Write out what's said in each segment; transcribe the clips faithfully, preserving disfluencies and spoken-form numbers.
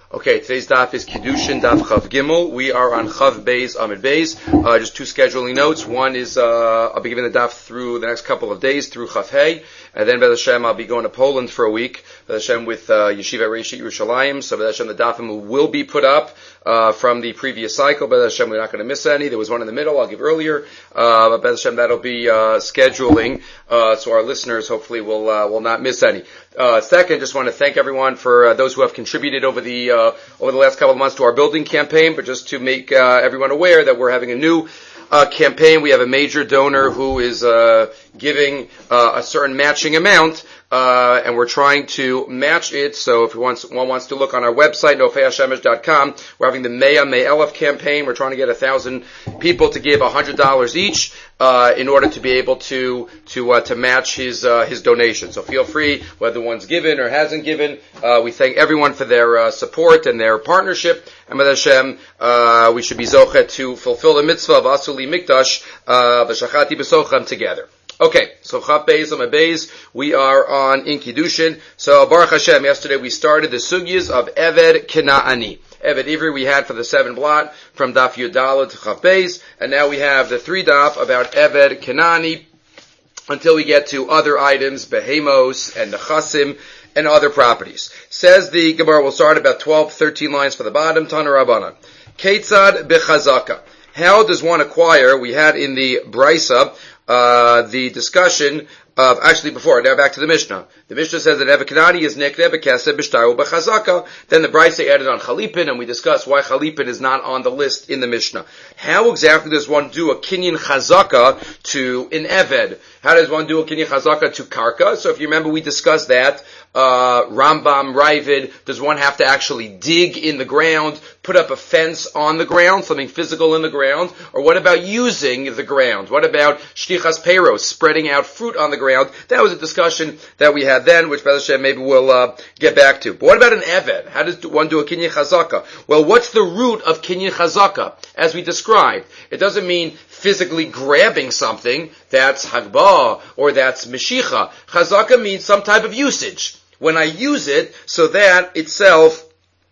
Okay, today's daf is Kiddushin Daf Chav Gimel. We are on Chav Beis Amid Beis. Uh, just two scheduling notes. One is uh, I'll be giving the daf through the next couple of days through Chav Hey, and then B'ez Hashem I'll be going to Poland for a week. B'ez Hashem with uh, Yeshiva Reishi Yerushalayim. So B'ez Hashem the dafim will be put up uh, from the previous cycle. B'ez Hashem we're not going to miss any. There was one in the middle I'll give earlier. Uh, but B'ez Hashem that'll be uh, scheduling. Uh, so our listeners hopefully will uh, will not miss any. Uh, second, just want to thank everyone for uh, those who have contributed over the uh, over the last couple of months to our building campaign. But just to make uh, everyone aware that we're having a new uh, campaign, we have a major donor who is uh, giving uh, a certain matching amount, uh, and we're trying to match it. So if wants, one wants to look on our website, nofei hashemesh dot com, we're having the Meya Me'elef campaign. We're trying to get a thousand people to give a hundred dollars each. Uh, in order to be able to to uh, to match his uh, his donation. So feel free, whether one's given or hasn't given. Uh, we thank everyone for their uh, support and their partnership. And with Hashem, uh, we should be zochet to fulfill the mitzvah of Asuli Mikdash uh, v'shachati b'sochem together. Okay, so Chav Beis Amid Beis, we are on in Kiddushin. So Baruch Hashem, yesterday we started the sugyas of Eved Kena'ani. Eved Ivri we had for the seven blot from Daf Yudala to Chav Beis, and now we have the three daf about Eved Kena'ani until we get to other items, Behemos and Nechasim and other properties. Says the Gemara, we'll start about twelve, thirteen lines for the bottom, Tana Rabbanan. Ketzad Bechazaka. How does one acquire, we had in the Brisa, uh, the discussion of, actually before, now back to the Mishnah. The Mishnah says that Eved Kena'ani is nekneh b'kesed b'shtaru b'chazaka. Then the Brisa added on Chalipin, and we discussed why Chalipin is not on the list in the Mishnah. How exactly does one do a Kinyan Chazaka to an Eved? How does one do a Kinyan Chazaka to Karka? So if you remember, we discussed that. Uh, Rambam, Ravid, does one have to actually dig in the ground, put up a fence on the ground, something physical in the ground? Or what about using the ground? What about Shtichas Peiros, spreading out fruit on the ground? That was a discussion that we had then, which B'ez Hashem maybe we'll uh, get back to. But what about an Eved? How does one do a Kinyan Chazaka? Well, what's the root of Kinyan Chazaka? As we described, it doesn't mean physically grabbing something. That's Hagbah, or that's Meshicha. Chazaka means some type of usage. When I use it, so that itself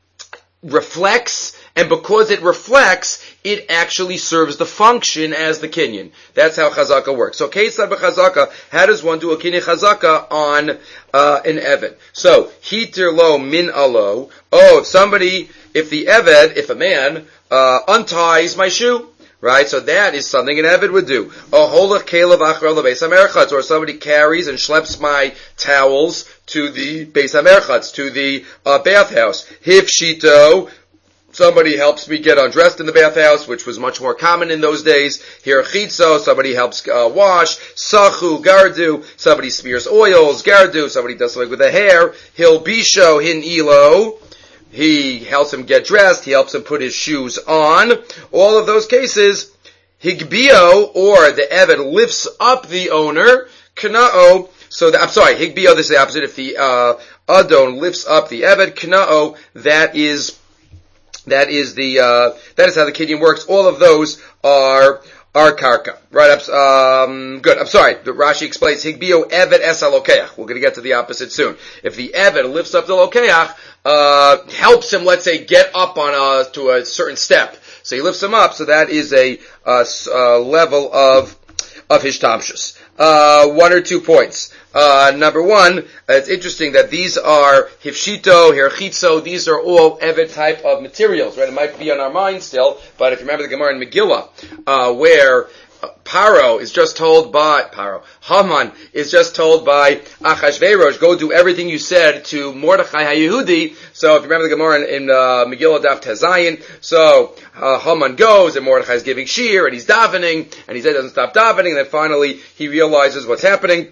reflects, and because it reflects, it actually serves the function as the kinyan. That's how chazaka works. So, Ketzad b'chazaka, how does one do a kinyan chazaka on uh, an Eved? So, hiter lo min alo. Oh, if somebody, if the Eved, if a man, uh, unties my shoe, right? So that is something an Eved would do. Or somebody carries and schleps my towels to the Beis HaMerchatz, to the uh, bathhouse. Hifshito, somebody helps me get undressed in the bathhouse, which was much more common in those days. Hirchitzo, somebody helps uh, wash. Sachu, gardu, somebody smears oils. Gardu, somebody does something with the hair. Hilbisho, hin ilo, he helps him get dressed, he helps him put his shoes on. All of those cases, higbio, or the Eved lifts up the owner, kna'o, so the, I'm sorry, higbio, this is the opposite. If the uh, Adon lifts up the Eved, kna'o, that is, that is the, uh, that is how the kinyan works. All of those are, are karka. Right, um, good. I'm sorry. Rashi explains, higbio Eved es alokeach. We're going to get to the opposite soon. If the Eved lifts up the lokeach, uh, helps him, let's say, get up on a, to a certain step. So he lifts him up, so that is a, uh, uh level of, of hishtamshus. Uh, one or two points. Uh, number one, it's interesting that these are hifshito, hirchitzo, these are all Eved type of materials, right? It might be on our mind still, but if you remember the Gemara in Megillah, uh, where Paro is just told by, Paro, Haman is just told by Achashverosh, go do everything you said to Mordechai HaYehudi. So if you remember the Gemara in, in uh, Megillah Daf Tezayin, so uh, Haman goes and Mordechai is giving shir and he's davening and he doesn't stop davening, and then finally he realizes what's happening.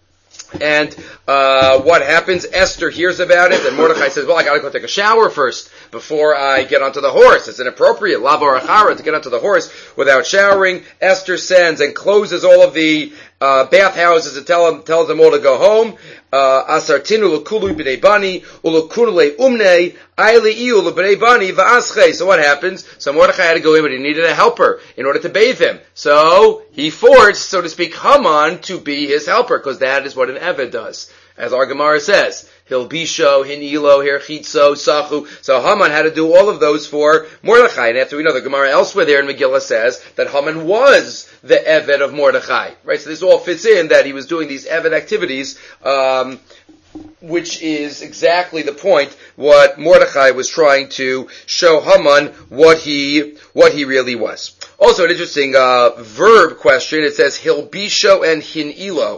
And uh what happens? Esther hears about it, and Mordechai says, well, I gotta go take a shower first before I get onto the horse. It's inappropriate, lavar achara, to get onto the horse without showering. Esther sends and closes all of the uh bathhouses and tell them, tells them all to go home. Asartinu l'kulu b'nei bani, u'l'kunu le'umnei, ayli'iu l'b'nei bani v'aschei. So what happens? So Mordechai had to go in, but he needed a helper in order to bathe him. So he forced, so to speak, Haman to be his helper, because that is what an Eved does. as our Gemara says. Hilbisho, Hinilo, Herchitzo, Sachu. So Haman had to do all of those for Mordechai. And after we know, the Gemara elsewhere there in Megillah says that Haman was the Eved of Mordechai. Right? So this all fits in that he was doing these Eved activities, um, which is exactly the point what Mordechai was trying to show Haman what he, what he really was. Also an interesting, uh, verb question. It says Hilbisho and Hinilo.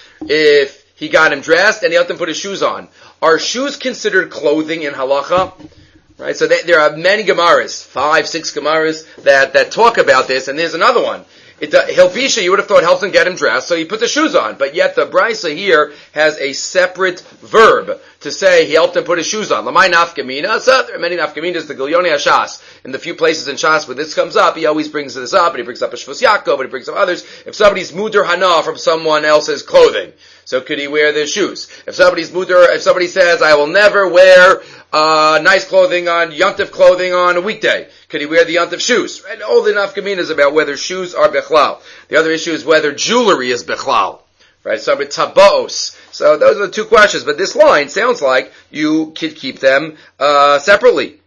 If he got him dressed and he helped him put his shoes on. Are shoes considered clothing in halacha? Right, so they, there are many Gemaras, five, six Gemaras that, that talk about this, and there's another one. It, uh, Hilbisha, you would have thought helps him get him dressed, so he put the shoes on. But yet the Brisa here has a separate verb to say he helped him put his shoes on. Lamai nafkamina. So there are many nafkaminas, the Gilyoni Hashas. In the few places in Shas where this comes up, he always brings this up, and he brings up a Shvus Yaakov, and he brings up others. If somebody's muder hana from someone else's clothing, so could he wear their shoes? If somebody's muder, if somebody says, I will never wear uh, nice clothing on, Yontif clothing on a weekday, could he wear the Yontif shoes? And all the nafkamina is about whether shoes are bechlal. The other issue is whether jewelry is bechlal. Right, so with tabos. So those are the two questions, but this line sounds like you could keep them uh separately.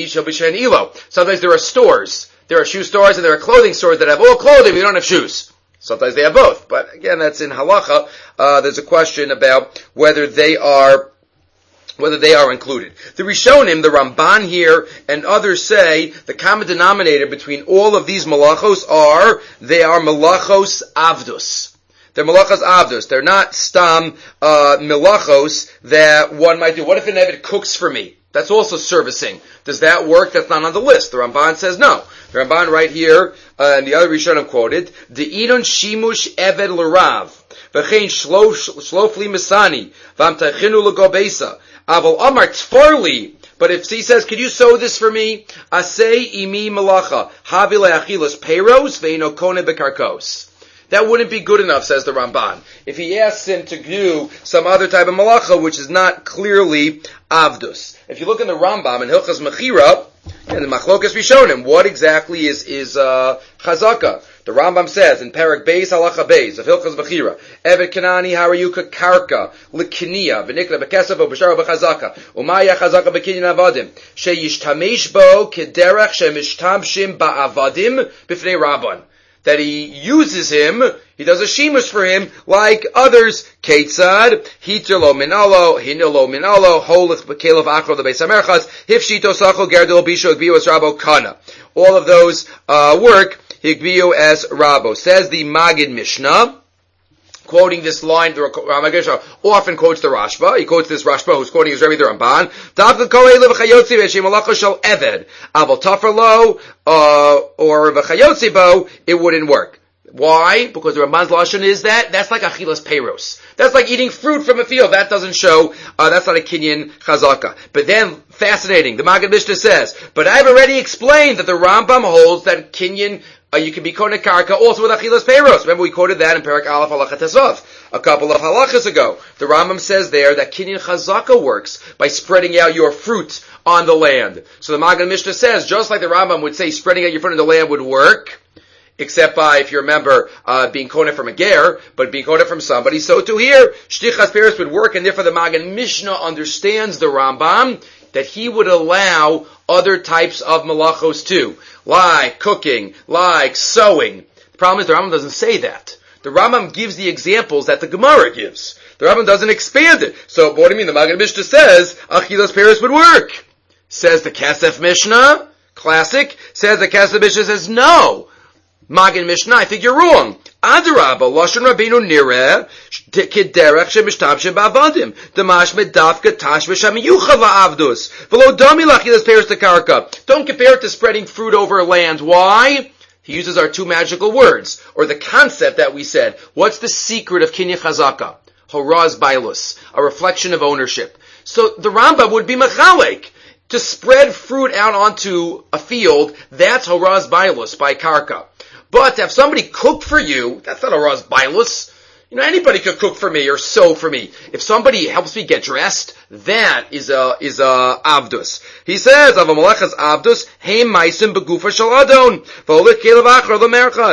Sometimes there are stores. There are shoe stores and there are clothing stores that have all clothing, but you don't have shoes. Sometimes they have both. But again, that's in halacha. Uh, there's a question about whether they are, whether they are included. The Rishonim, the Ramban here, and others say the common denominator between all of these malachos are, they are malachos avdus. They're malachos avdus. They're not stam, uh, malachos that one might do. What if an Eved cooks for me? That's also servicing. Does that work? That's not on the list. The Ramban says no. The Ramban right here, uh, and the other Rishonim quoted, De'idon shimush eved l'rav, v'chein shlofli misani, v'amtachinu l'gobesa, aval amar tfarli. But if he says, could you sew this for me? Asei imi malacha, havi le'achilas peiros, ve'ino kone bekarkos. That wouldn't be good enough, says the Ramban. If he asks him to do some other type of malacha, which is not clearly avdus. If you look in the Rambam in Hilchas Mechira, and the Machlokas Rishonim, what exactly is is uh, chazaka? The Rambam says in Parak Beis Halacha Beis of Hilchas Mechira, Evet Kanani Harayuka Karka L'Kiniya V'Nikla B'Kesav B'Shara B'Chazaka Umaya Chazaka B'Kinyan Avadim Sheyishtamesh Bo Kederach Shemishtamshim Ba'avadim B'Fnei Rabban. That he uses him, he does a shimush for him, like others. Ketzad, hitilo minalo, hinilo minalo, holith b'kelev akro the beis hamerchas, hifshito sacho gerdel bisho higbiyo as rabo kana. All of those uh, work higbiyo as rabo. Says the Magid Mishnah, quoting this line, the Ramagesha often quotes the Rashba. He quotes this Rashba who's quoting his Rebbe the Ramban. Davka ko'elev v'chayotzi v'shem malacha shel eved. Aval tafarlo, uh, or v'chayotzi bo, it wouldn't work. Why? Because the Ramban's lashon is that, that's like achilas peiros. That's like eating fruit from a field. That doesn't show, uh, that's not a kinyan chazaka. But then, fascinating, the Magid Mishnah says, but I've already explained that the Rambam holds that kinyan Uh, you can be kone karka also with achilas peiros. Remember we quoted that in Parak Aleph Halacha Tesvav a couple of halachas ago. The Rambam says there that kinyan chazaka works by spreading out your fruit on the land. So the Magid Mishnah says, just like the Rambam would say spreading out your fruit on the land would work, except by, if you remember, uh, being kone from a ger, but being kone from somebody, so too here, shtichas peiros would work, and therefore the Magid Mishnah understands the Rambam that he would allow other types of malachos too, like cooking, like sewing. The problem is the Rambam doesn't say that. The Rambam gives the examples that the Gemara gives. The Rambam doesn't expand it. So what do you mean? The Magid Mishnah says achilas peiros would work. Says the Kesef Mishnah, classic. Says the Kesef Mishnah says no. Magid Mishnah, I think you're wrong. Adarabba, Lashon Rabbeinu Nireh, Kederech Shemishtamshim Ba'avadim, Damash Medafka Tashmish Hamiyucha Va'avdus, V'lo Dami Lachilas Peiros Tekarka. Don't compare it to spreading fruit over land. Why? He uses our two magical words, or the concept that we said. What's the secret of Kinyan Chazaka? Horaz Bailus, a reflection of ownership. So the Rambam would be Mechalek. To spread fruit out onto a field, that's Horaz Bailus by Karka. But to have somebody cook for you, that's not a Horaz Bailus. You know, anybody could cook for me or sew for me. If somebody helps me get dressed, that is a, is a avdus. He says, of a malachas avdus, heim maisim begufa shel adon, v'olich kelev achra l'merchatz.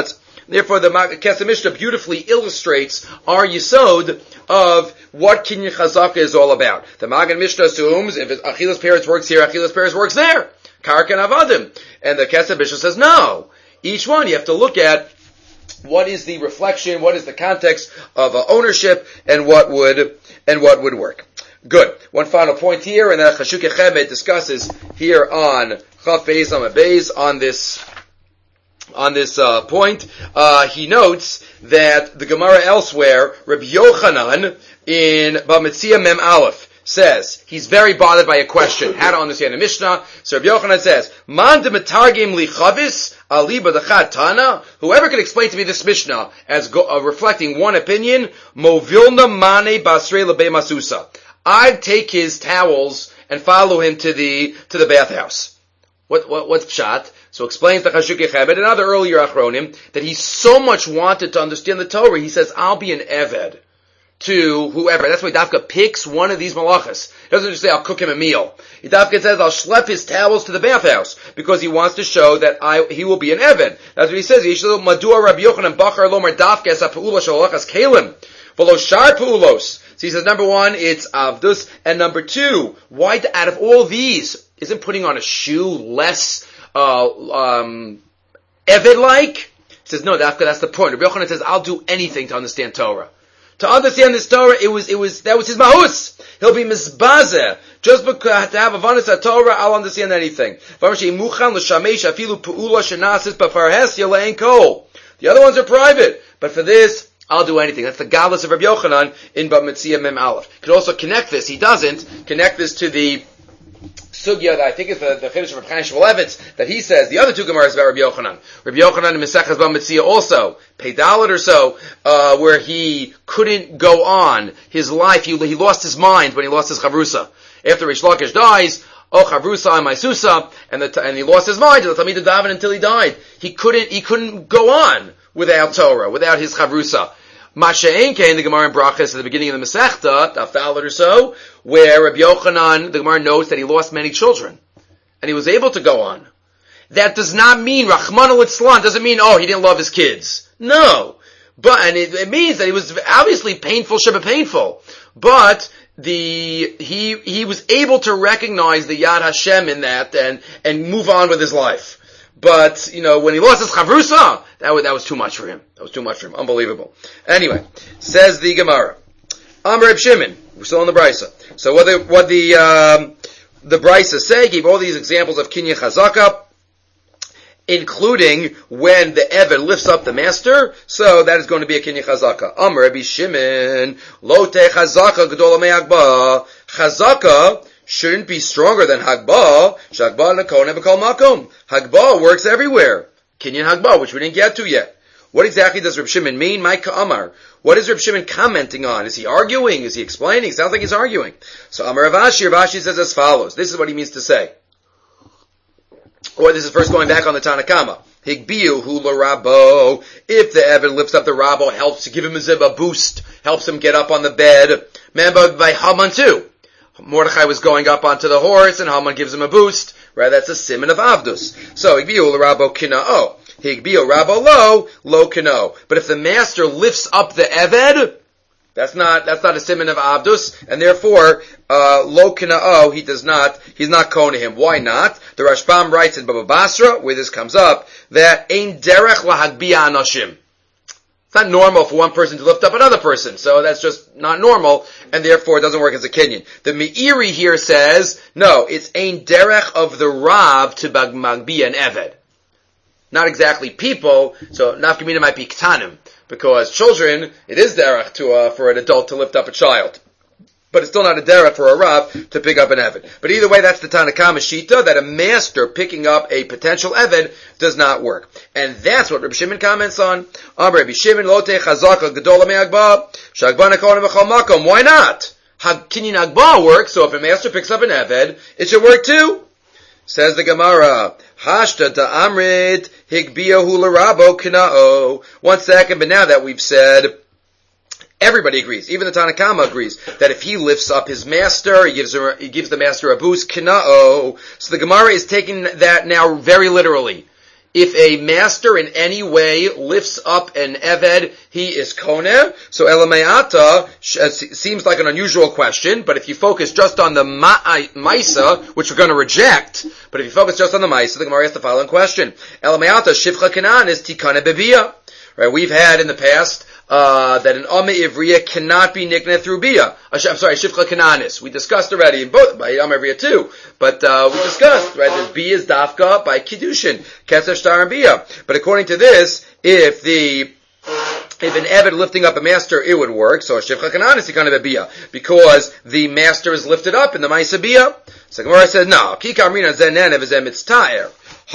Therefore, the Kesef Mishnah beautifully illustrates our yesod of what Kinyan Chazaka is all about. The Magen Mishnah assumes if Achilas Peretz works here, Achilas Peretz works there. Karka and Avadim. And the Kesef Mishnah says no. Each one you have to look at what is the reflection, what is the context of uh, ownership, and what would and what would work. Good. One final point here, and then Chashukei Chemed discusses here on Chaf Beis Amud Beis on this on this uh, point. Uh, he notes that the Gemara elsewhere, Rabbi Yochanan in Bamitzia Mem Aleph, says he's very bothered by a question, how to understand the Mishnah. So Rabbi Yochanan says, Man de metargim li chavis ali b'dachat tana. Whoever can explain to me this Mishnah as go, uh, reflecting one opinion, movilna mane basrei lebe masusa. I'd take his towels and follow him to the to the bathhouse. What what what's pshat? So explains the Chashukei Chemed and other earlier achronim that he so much wanted to understand the Torah. He says, I'll be an eved to whoever. That's why Dafka picks one of these malachas. He doesn't just say, I'll cook him a meal. He Dafka says, I'll schlep his towels to the bathhouse, because he wants to show that I, he will be an Eved. That's what he says. Madua Rabbi Yochanan Bachar Lomar Dafka es ha'pe'ula shalachas kelim. V'lo shar pe'ulos. So he says, number one, it's avdus, and number two, why, out of all these, isn't putting on a shoe less, uh, um, Eved-like? He says, no, Dafka, that's the point. Rabbi Yochanan says, I'll do anything to understand Torah. To understand this Torah, it was, it was, that was his mahus. He'll be mizbazeh. Just because to have a vanis Torah, I'll understand anything. The other ones are private. But for this, I'll do anything. That's the godless of Rabbi Yochanan in Bab Metzia Mem Aleph. Could also connect this, he doesn't, connect this to the sugya that I think is the, the Chiddush of Reb Chaim Shmulevitz, that he says, the other two Gemaras about Rabbi Yochanan. Rabbi Yochanan in Mesechus Bava Metzia also, Peidalit or so, uh, where he couldn't go on. His life, he, he lost his mind when he lost his Chavrusa. After Rish Lakish dies, oh Chavrusa and my Susa, and the, and he lost his mind, the Talmid Daven until he died. He couldn't, he couldn't go on without Torah, without his Chavrusa. Masha'en came the Gemara in Brachas at the beginning of the Masechta, Daf Dalet or so, where Rabbi Yochanan, the Gemara notes that he lost many children, and he was able to go on. That does not mean Rachmana litzlan. Doesn't mean oh he didn't love his kids. No, but and it, it means that he was obviously painful, sheba painful, but the he he was able to recognize the Yad Hashem in that and and move on with his life. But, you know, when he lost his chavrusa, that was, that was too much for him. That was too much for him. Unbelievable. Anyway, says the Gemara. Amar Reb Shimon. We're still in the Brisa. So what the, what the, um, the Brisa say, gave all these examples of Kinyan Chazaka, including when the Eved lifts up the master, so that is going to be a Kinyan Chazaka. Amar Rabbi Shimon, Lo te Chazaka Gedola me'Hagba. Chazaka shouldn't be stronger than Hagbah. Shagbah nakone b'kol makom. Hagbah works everywhere. Kinyan Hagbah, which we didn't get to yet. What exactly does Reb Shimon mean? My Amar. What is Reb Shimon commenting on? Is he arguing? Is he explaining? Sounds like he's arguing. So Amar Rav Ashi, Rav Ashi says as follows. This is what he means to say. Or this is first going back on the Tanakama. Higbiu hu l'rabo. If the Eved lifts up the Rabo, helps to give him a boost, helps him get up on the bed. Remember by Haman too. Mordechai was going up onto the horse, and Haman gives him a boost. Right, that's a siman of Avdus. So, Higbiu l'rabo kina'o. Higbiu rabo lo, lo kina'o. But if the master lifts up the Eved, that's not, that's not a siman of Avdus, and therefore, uh, lo kina'o, he does not, he's not kona him. Why not? The Rashbam writes in Baba Basra, where this comes up, that ein derech lahagbiya anoshim. It's not normal for one person to lift up another person, so that's just not normal, and therefore it doesn't work as a kinyan. The Meiri here says, no, it's ein derech of the Rav to magbiya an Eved. Not exactly people, so nafkamina might be ktanim, because children, it is derech to, uh, for an adult to lift up a child. But it's still not a derech for a Rav to pick up an Eved. But either way, that's the Tanakama Shita, that a master picking up a potential Eved does not work. And that's what Rabbi Shimon comments on. Amar Rabbi Shimon, Lo te chazaka gedola me'Hagba, shagba nekona b'chol makom. Why not? Kinyan Hagbah works, so if a master picks up an Eved, it should work too. Says the Gemara, Hashta da'amrit higbiyahu l'rabo kina'o. One second, but now that we've said, everybody agrees, even the Tanakama agrees, that if he lifts up his master, he gives, him, he gives the master a boost, kina'o. So the Gemara is taking that now very literally. if a master in any way lifts up an eved, he is koneh. So elameata seems like an unusual question, but if you focus just on the ma'isa, which we're going to reject, but if you focus just on the ma'isa, the Gemara asks the following question. Elameata shivcha kanan is tikane bebiyah. Right, we've had in the past uh, that an Amma Ivriya cannot be nikneh through Bia. I'm sorry, Shivcha Kananis. We discussed already in both, by Amma Ivriya too. But uh, we discussed, right, that Bia is Dafka by Kiddushin, Ketzer Shtar and Bia. But according to this, if the If an Eved lifting up a master, it would work. So Shivcha Kananis is kind of a Bia, because the master is lifted up in the Maisa Bia. So Gemara says, no, Ki Kamrina Zenen Evizem Mitztaer.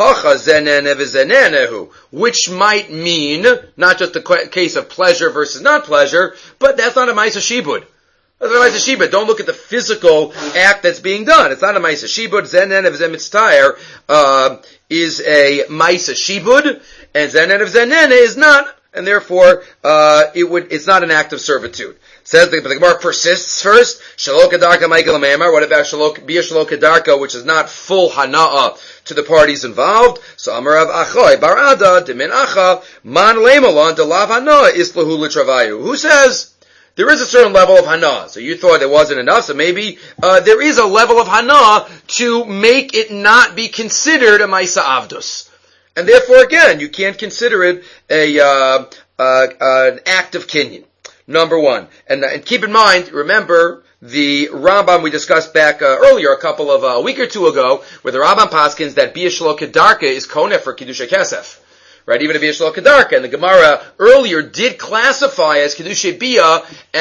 Which might mean not just the case of pleasure versus not pleasure, but that's not a Maisa Shibud. That's not a Maisa Shibud. Don't look at the physical act that's being done. It's not a Maisa Shibud. Zenen of Zemitztayer uh, is a Maisa Shibud, and Zenen of Zenen is not, and therefore uh, it would. It's not an act of servitude. Says the, the Gemara persists first. Shalok Kadarka Michael Amamar. What about Shalok Bia Shalok Kadarka, which is not full Hana'ah to the parties involved? So Amarav Achoy Barada Demin Acha Man Lemalon Delav Hana'ah Islahu Litravayu. Who says there is a certain level of Hana'ah? So you thought it wasn't enough, so maybe uh, there is a level of Hana'ah to make it not be considered a Maisa Avdus. And therefore, again, you can't consider it a uh, uh, uh, an act of kinyan. Number one. And, and keep in mind, remember, the Rambam we discussed back uh, earlier, a couple of, uh, a week or two ago, where the Rambam paskins that Bia Shelo Kedarka is koneh for Kiddusha Kesef. Right? Even a Bia Shelo Kedarka. And the Gemara earlier did classify as Kiddusha Bia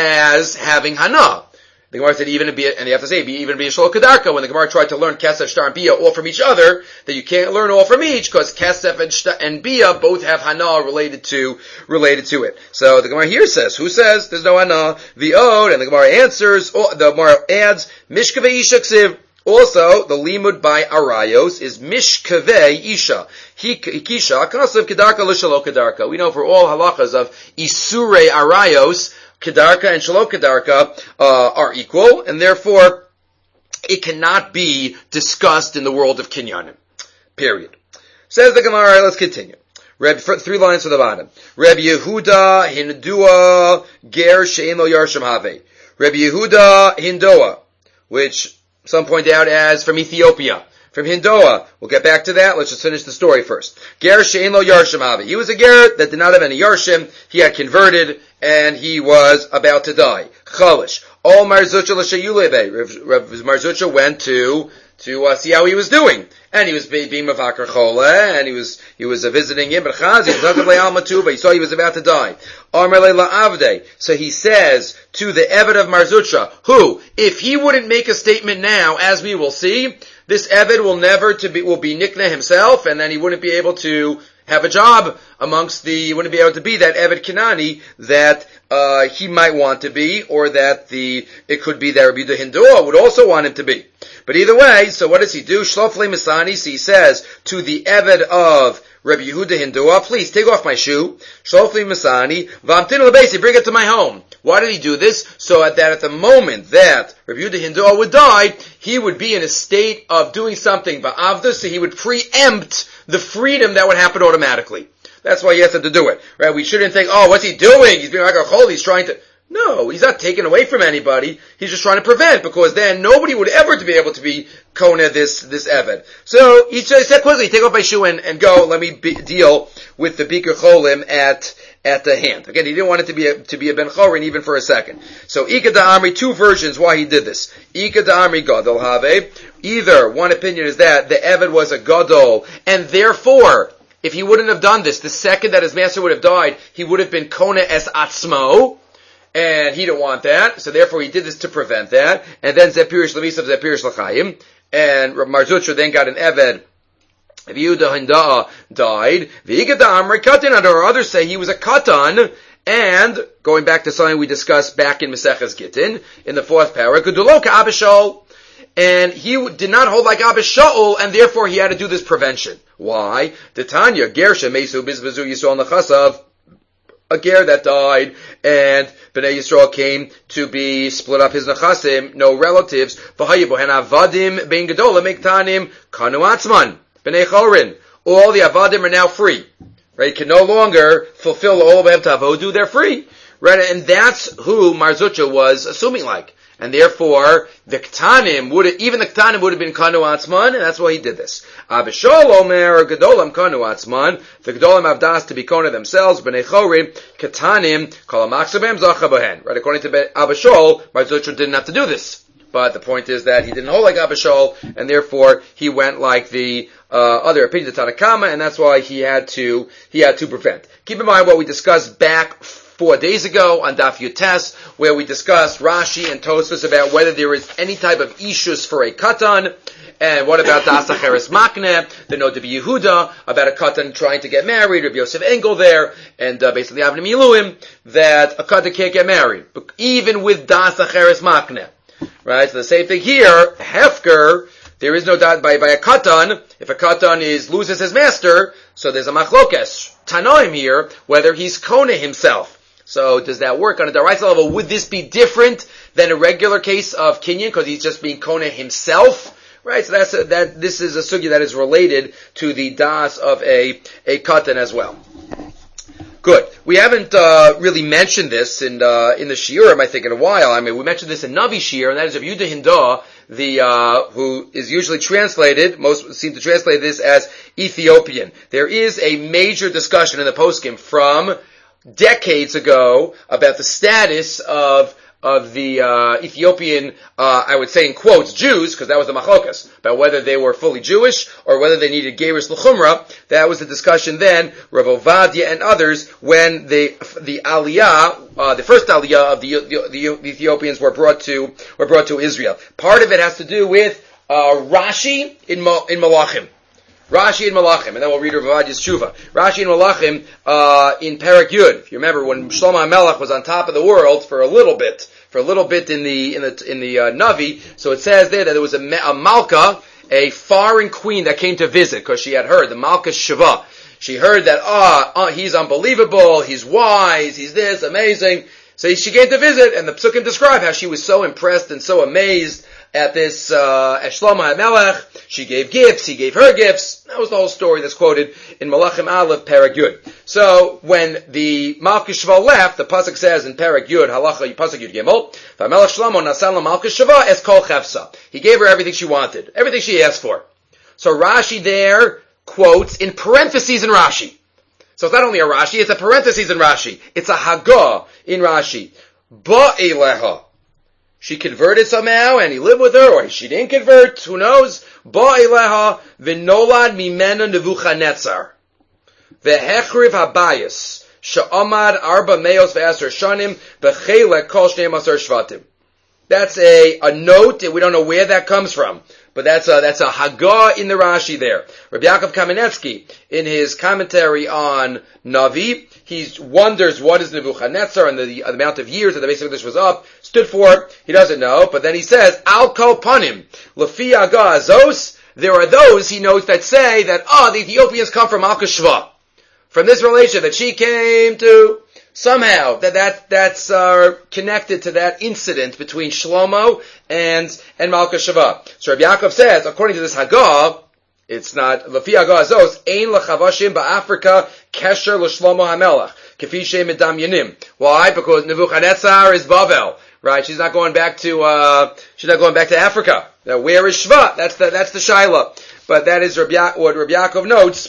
as having Hana. The Gemara said even a Bia, and you have to say, even a Bia Shelo Kedarka, when the Gemara tried to learn Kesef, Shtar, and Bia all from each other, that you can't learn all from each, because Kesef and, Shtar, and Bia both have Hana related to, related to it. So the Gemara here says, who says there's no Hana? The Od, and the Gemara answers, oh, the Gemara adds, Mishkaveh Isha Ksiv. Also, the limud by Arayos is Mishkaveh Isha. Hikisha, Kasav Kedarka L'Shalo Kedarka. We know for all halachas of Isurei Arayos, Kedarka and Shalo Kedarka uh, are equal, and therefore it cannot be discussed in the world of Kinyanim. Period. Says the Gemara, let's continue. Reb, three lines from the bottom. Reb Yehuda Hindua Ger She'en Lo Yarsham Have. Reb Yehuda Hindoa, which some point out as from Ethiopia. From Hindoa. We'll get back to that. Let's just finish the story first. Ger She'en Lo Yarsham Have. He was a ger that did not have any Yarshim. He had converted, and he was about to die. Chalish. All Marzucha L'Sheyulebe. Rav Marzucha went to, to, uh, see how he was doing. And he was being Mavakar Chole, and he was, he was uh, visiting him, but Chaz, he was but he saw he was about to die. Amar Le La'avde. So he says to the Eved of Marzucha, who, if he wouldn't make a statement now, as we will see, this Eved will never to be, will be Nikna himself, and then he wouldn't be able to have a job amongst the, he wouldn't be able to be that Eved Kanani that, uh, he might want to be, or that the, it could be that Rabbi Yehuda Hindua would also want him to be. But either way, so what does he do? Shlofle Misani, so he says to the Eved of Rabbi Yehuda Hindua, please take off my shoe. Shlofle Misani, Vamtin Lebesi, bring it to my home. Why did he do this? So that at the moment that Rabbi Yehuda Hindua would die, he would be in a state of doing something ba'avda, so he would preempt the freedom that would happen automatically. That's why he has to do it. Right? We shouldn't think, oh, what's he doing? He's being like a chol, he's trying to... No, he's not taking away from anybody. He's just trying to prevent, because then nobody would ever to be able to be koneh this, this Eved. So he said quickly, take off my shoe and, and go, let me be, deal with the Bikur Cholim at, at the hand. Again, he didn't want it to be a, to be a Ben Chorin even for a second. So Ika Da'amri, two versions why he did this. Ika Da'amri Gadol Have. Either, one opinion is that the Eved was a Gadol, and therefore, if he wouldn't have done this, the second that his master would have died, he would have been koneh es atzmo, and he didn't want that, so therefore he did this to prevent that. And then Zepirish Lemisav Zepirish L'chaim, and Marzucha then got an Eved. Yehuda Hinda died. V'igad Amri Katan, and others say he was a Katan, and going back to something we discussed back in Maseches Gittin, in the fourth parak, Gedulo Ka'Abba Shaul, and he did not hold like Abba Shaul, and therefore he had to do this prevention. Why? The Tanya Gersha Mesu Bizbazu Yisrael Nechasav, a ger that died, and Bnei Yisrael came to be split up his nechasim, no relatives. V'hayibu hen avadim bein gedola mektanim kanu atzman bnei chorin. all the avadim are now free. Right? Can no longer fulfill all of them to avodu, they're free. Right? And that's who Mar Zutra was assuming like. And therefore, the Ktanim would have, even the Ktanim would have been Kanu Atzman, and that's why he did this. Abishol Omer, Gedolam Kanu Atzman, the Gedolam Avdas to be Kona themselves, B'nei Chorim, Ktanim, Kalamaksobem, Zacha Bohen. Right? According to Abishol, Mar Zutra didn't have to do this. But the point is that he didn't hold like Abishol, and therefore he went like the uh, other opinion, the Tanakama, and that's why he had to, he had to prevent. Keep in mind what we discussed back four days ago on Daf Yutes, where we discussed Rashi and Tosfos about whether there is any type of ishus for a katan, and what about Das Acheres Makne, the note of Yehuda, about a katan trying to get married, Rabbi Yosef Engel there, and uh, basically Avnei Miluim, that a katan can't get married, even with Das Acheres Makne. Right? So the same thing here, Hefker, there is no doubt by, by a katan, if a katan is, loses his master, so there's a machlokes, Tanoim here, whether he's Kona himself. So does that work on a Daraisa level? Would this be different than a regular case of Kinyan because he's just being Kona himself? Right? So that's a, that. This is a sugya that is related to the das of a a katan as well. Good. We haven't uh, really mentioned this in uh, in the shiurim, I think, in a while. I mean, we mentioned this in Navi Shir, and that is of Yudah Hindah, the uh, who is usually translated. Most seem to translate this as Ethiopian. There is a major discussion in the poskim from decades ago about the status of of the uh, Ethiopian, uh, I would say in quotes, Jews, because that was the machlokas, about whether they were fully Jewish or whether they needed gerus l'chumra. That was the discussion then, Rav Ovadia and others, when the the aliyah, uh, the first aliyah of the, the, the Ethiopians were brought to were brought to Israel. Part of it has to do with uh, Rashi in in Malachim. Rashi and Malachim, and then we'll read Rav Ovadia's Tshuva. Rashi and Malachim, uh, in Perek Yud. If you remember, when Shlomo HaMelech was on top of the world for a little bit, for a little bit in the, in the, in the, uh, Navi, so it says there that there was a, a Malka, a foreign queen that came to visit, because she had heard, the Malka Sheva. She heard that, ah, oh, he's unbelievable, he's wise, he's this, amazing. So she came to visit, and the Psukim describe how she was so impressed and so amazed at this, uh, at Shlomo HaMelech. She gave gifts, he gave her gifts. That was the whole story that's quoted in Malachim Aleph, Perek Yud. So, when the Malka Sheva left, the Pasuk says in Perek Yud, Halacha, Pasuk Yud Gimel, V'Melech Shlomo nasan l'Malka Sheva es kol chefsa. He gave her everything she wanted, everything she asked for. So Rashi there quotes in parentheses in Rashi. So it's not only a Rashi, it's a parentheses in Rashi. It's a Hagah in Rashi. Ba'eleha. She converted somehow, and he lived with her, or she didn't convert, who knows? Ba'eleha v'nolad mimena Nebuchadnezzar. V'hechriv habayis. Sha'amad arba meos v'aser shanim b'chelek kol shnei masar shvatim. That's a, a note, and we don't know where that comes from. But that's a, that's a Hagah in the Rashi there. Rabbi Yaakov Kamenetsky, in his commentary on Navi, he wonders what is Nebuchadnezzar and the, the amount of years that the Beis HaMikdash was up, stood for. He doesn't know, but then he says, Al kol panim, lefi Hagah azos, there are those, he notes, that say that, oh, the Ethiopians come from Malka Sheva. From this relation that she came to, somehow, that, that, that's, uh, connected to that incident between Shlomo and, and Malka Sheva. So Rabbi Yaakov says, according to this Hagah, it's not, Lefi Hagah Azos, Ein L'chavashim Ba'Afrika Kesher L'Shlomo HaMelech, Kefi Shem Medamyanim. Why? Because Nebuchadnezzar is Bavel. Right? She's not going back to, uh, she's not going back to Africa. Now, where is Shva? That's the, that's the Shaila. But that is Rabbi Ya- what Rabbi Yaakov notes,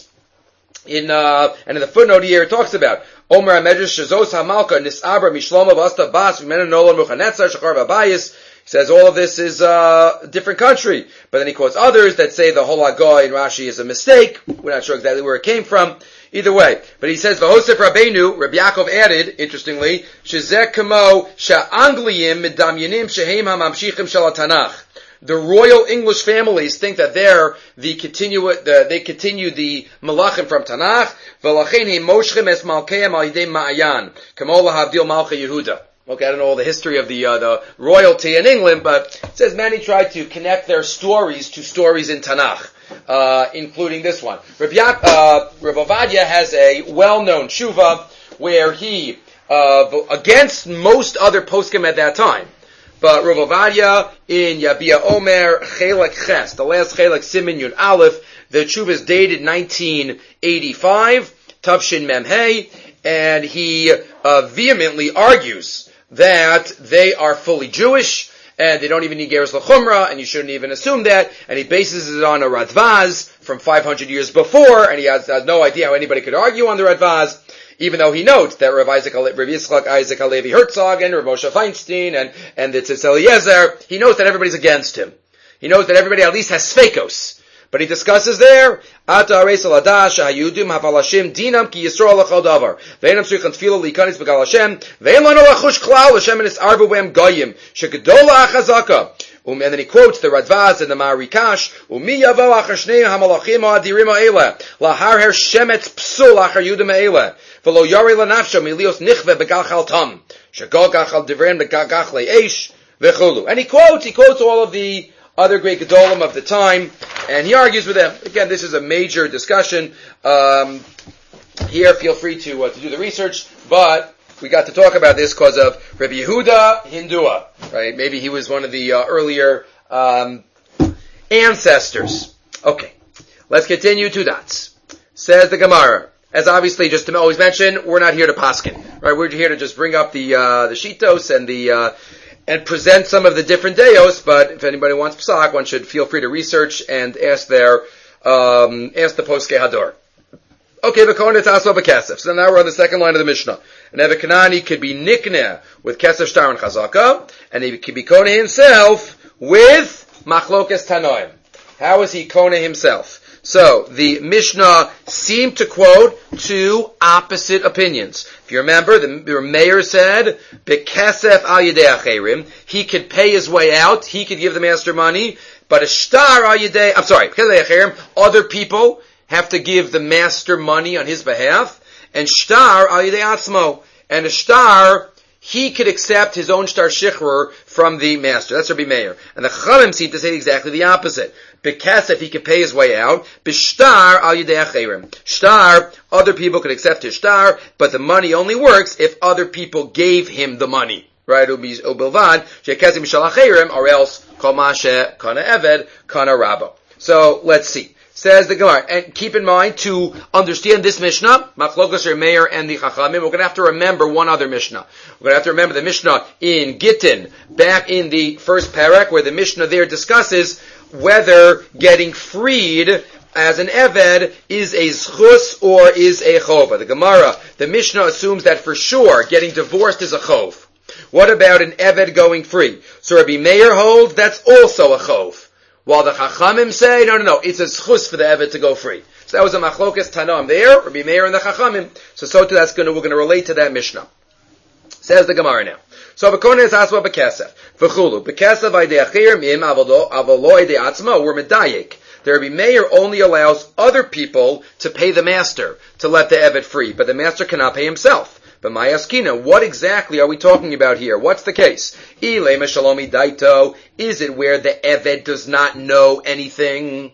in, uh, and in the footnote here it talks about, Omer HaMedrash Shezos HaMalka Nisabra Mishlomo V'asta Bas V'mena Nolan Nebuchadnezzar Shachar V'Abayis. He says all of this is uh, a different country. But then he quotes others that say the whole Hagah in Rashi is a mistake. We're not sure exactly where it came from. Either way. But he says, V'hosef Rabbeinu, Rabbi Yaakov added, interestingly, Shezek Kamo Sha'angliyim Midamyanim Shehem HaMamshichim Shel HaTanach. The royal English families think that they're the continue, the, they continue the Malachim from Tanakh. V'lachein he moshchem es malkeim al yidei ma'ayan. Kamo lahavdil malcha Yehuda. Okay, I don't know all the history of the, uh, the royalty in England, but it says many tried to connect their stories to stories in Tanakh, uh, including this one. Rav, Yak, uh, Rav Ovadia has a well-known tshuva where he, uh, against most other poskim at that time, but Rav Ovadia in Yabia Omer Chelek Ches, the last Chelek Simin Yud Aleph, The tshuva is dated nineteen eighty-five, Tavshin Memhei, and he uh, vehemently argues that they are fully Jewish, and they don't even need Geras L'Chumra, and you shouldn't even assume that, and he bases it on a Radvaz from five hundred years before, and he has, has no idea how anybody could argue on the Radvaz, even though he notes that Rav Isaac, Rav Yitzchak Isaac Halevi Herzog and Rav Moshe Feinstein and, and the Tzitz Eliezer, he knows that everybody's against him. He knows that everybody at least has sfekos. But he discusses there, Ata Ares Aladash, Hayudim, Havalashim, Dinam, Ki Yisrael Lachal Davar. Ve'enam Tzrichon Tfilo Likanis Begal Hashem, Ve'en Lano Lachush Klal, Hashem and His Arvu B'em Goyim, Shegedola Achazaka. Um, and then he quotes the Radvaz and the Ma'arikash, Umi Yavo Achar Shnei HaMalachim HaAdirim HaEle, Lahar Her Shemetz Psul Achar Yudim HaEle, V'lo Yari Lanafsho Milios Nichve Begal Chaltam, Shegol Gachal Divrim Begal Gachle Eish, V'chulu. And he quotes, he quotes all of the other great Gedolim of the time, and he argues with them. Again, this is a major discussion. Um, here, feel free to uh, to do the research, but we got to talk about this because of Rabbi Yehuda Hindua, right? Maybe he was one of the uh, earlier um, ancestors. Okay, let's continue to dots. Says the Gemara. As obviously, just to always mention, we're not here to paskin, right? We're here to just bring up the uh, the shitos and the uh, and present some of the different deos, but if anybody wants psak, one should feel free to research and ask their, um, ask the Poskei Hador. Okay, V'koneh Tasva B'kesef. So now we're on the second line of the Mishnah. An Evet Kanani could be nikneh with Kesef Shtar and Chazaka, and he could be koneh himself with Machlokes Tanoim. How is he koneh himself? So, the Mishnah seemed to quote two opposite opinions. If you remember, the, the mayor said, Bekesef al yedei acherim, he could pay his way out, he could give the master money, but a shtar al yedei, I'm sorry, Bekesef acherim, other people have to give the master money on his behalf, and shtar al yedei atzmo, and a shtar, he could accept his own shtar shichrur from the master. That's Rabbi Meir. And the Chachamim seem to say exactly the opposite. Bekesef, he could pay his way out. B'shtar al yedei acherim. Shtar, other people could accept his shtar, but the money only works if other people gave him the money. Right? Ubilvad, she'kesim shal acherim, or else kol mashe kana eved, kana rabo. So, let's see. Says the Gemara, and keep in mind, to understand this Mishnah, Machlokes Reb Meir and the Chachamim, we're going to have to remember one other Mishnah. We're going to have to remember the Mishnah in Gittin, back in the first parak, where the Mishnah there discusses whether getting freed as an Eved is a Zchus or is a Chova. The Gemara, the Mishnah assumes that for sure getting divorced is a Chov. What about an Eved going free? So Rabbi Meir holds that's also a Chov. While the Chachamim say, no, no, no, it's a Zchus for the Eved to go free. So that was a Machlokes Tanoim there, Rabbi Meir and the Chachamim. So so too that's going to, we're going to relate to that Mishnah. Says the Gemara now. So v'koneh is aswa b'kesef. V'chulu. B'kesef ayde achirim im avalo ayde atzmo. We're medayik. The Rabbi Meir only allows other people to pay the master to let the Eved free, but the master cannot pay himself. But Mayaskina, what exactly are we talking about here? What's the case? Ile Meshalomi Daito. Is it where the Eved does not know anything?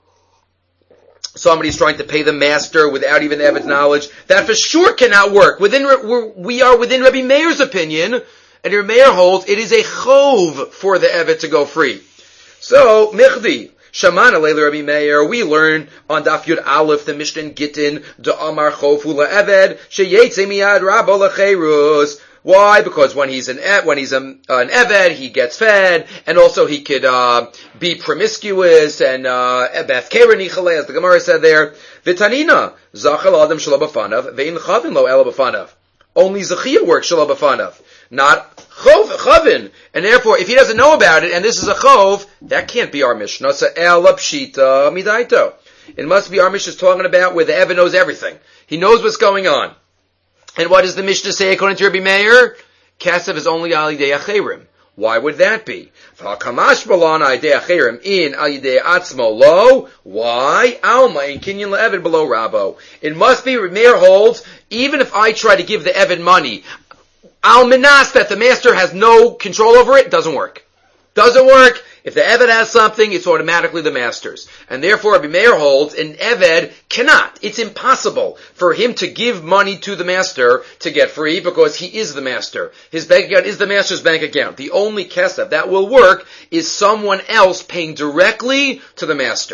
Somebody's trying to pay the master without even the Eved's knowledge. That for sure cannot work. Within, we're, we are within Rabbi Meir's opinion, and Rabbi Meir holds it is a chov for the Eved to go free. So, Michdi. Shamana Leila Rabbi Meir, we learn on Daf Yud Aleph, the Mishnah in Gittin, the Amar Chofu LaEved, Sheyetze Miyad Rabo Lacherus. Why? Because when he's an when he's a, an Eved, he gets fed, and also he could uh, be promiscuous and uh, Beth Kerenichale, as the Gemara said there. V'tanina Zachal Adam Shelo B'fanav Ve'in Chavin Lo Ela B'fanav. Only Zechia works Shelo B'fanav, not Chov, Chavin. And therefore, if he doesn't know about it, and this is a Chov, that can't be our Mishnah. So Ela Pshita Midaito. It must be our Mishnah talking about where the Eved knows everything. He knows what's going on. And what does the Mishnah say according to Rabbi Meir? Kesef is only al yidei acherim. Why would that be? V'hakamash balan al yidei acherim in al yidei atzmo lo. Why? Alma in kinyan le'eved below rabo. It must be, Rabbi Meir holds, even if I try to give the Eved money, al minas that the master has no control over it, doesn't work. Doesn't work. If the Eved has something, it's automatically the master's. And therefore, Rabbi Meir holds, an Eved cannot. It's impossible for him to give money to the master to get free because he is the master. His bank account is the master's bank account. The only kesef that will work is someone else paying directly to the master.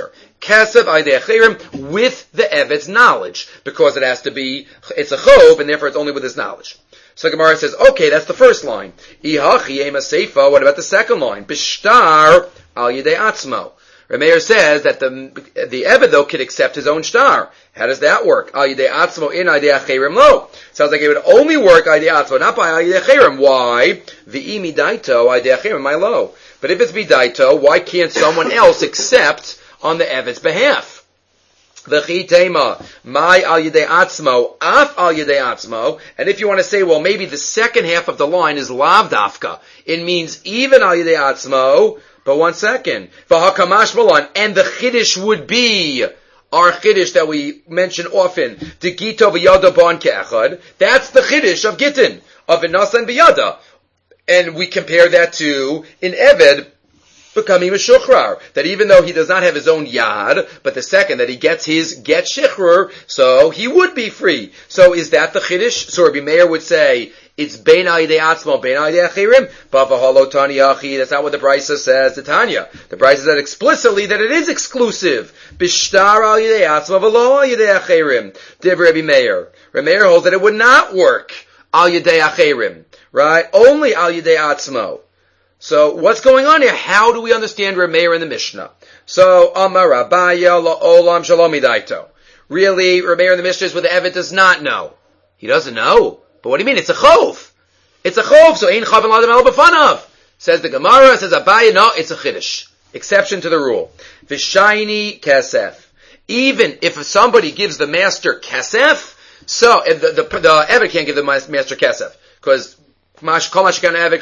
Kesef Aydei Achirim with the Eved's knowledge, because it has to be, it's a chov, and therefore it's only with his knowledge. So Gemara says, okay, that's the first line. Ihachi ema seifa, what about the second line? Bishtar al yedei atzmo. Rameir says that the the Eved, though, could accept his own shtar. How does that work? Al yedei atzmo in Aydei Achirim lo. Sounds like it would only work Aydei atzmo, not by Aydei Achirim. Why? V'imi daito Aydei Achirim my lo. But if it's bidaito, why can't someone else accept on the Eved's behalf? V'chitema, my al yedei atzmo, af al yedei atzmo. And if you want to say, well, maybe the second half of the line is lav dafka. It means even al yedei atzmo, but one second. V'hakamash malan, and the chiddush would be our chiddush that we mention often. The gito v'yada bon ke'echad. That's the chiddush of gittin, of v'nasa and v'yada. And we compare that to in Eved becoming a shuchrar. That even though he does not have his own yad, but the second that he gets his get shechur, so he would be free. So is that the chiddush? So Rabbi Meir would say, it's bein Aydei atzmo, bein Aydei achirim, bavahalo tani achi. That's not what the Brisa says, the Tanya. The Brisa said explicitly that it is exclusive. Bishtar al Yedei atzmo, v'lo al Yedei achirim. Div Rabbi Meir. Rabbi Meir holds that it would not work al Yedei achirim. Right? Only al Yedei atzmo. So what's going on here? How do we understand Rameir in the Mishnah? So Amar Rabaya la'olam shalom idaito. Really, Rameir in the Mishnah is what the Eved does not know. He doesn't know. But what do you mean? It's a chov. It's a chov. So ein chav l'adam el b'fanav. Says the Gemara. Says Abaya. No, it's a chiddush. Exception to the rule. V'shayni kesef. Even if somebody gives the master kesef, so if the the, the Eved can't give the master kesef because but someone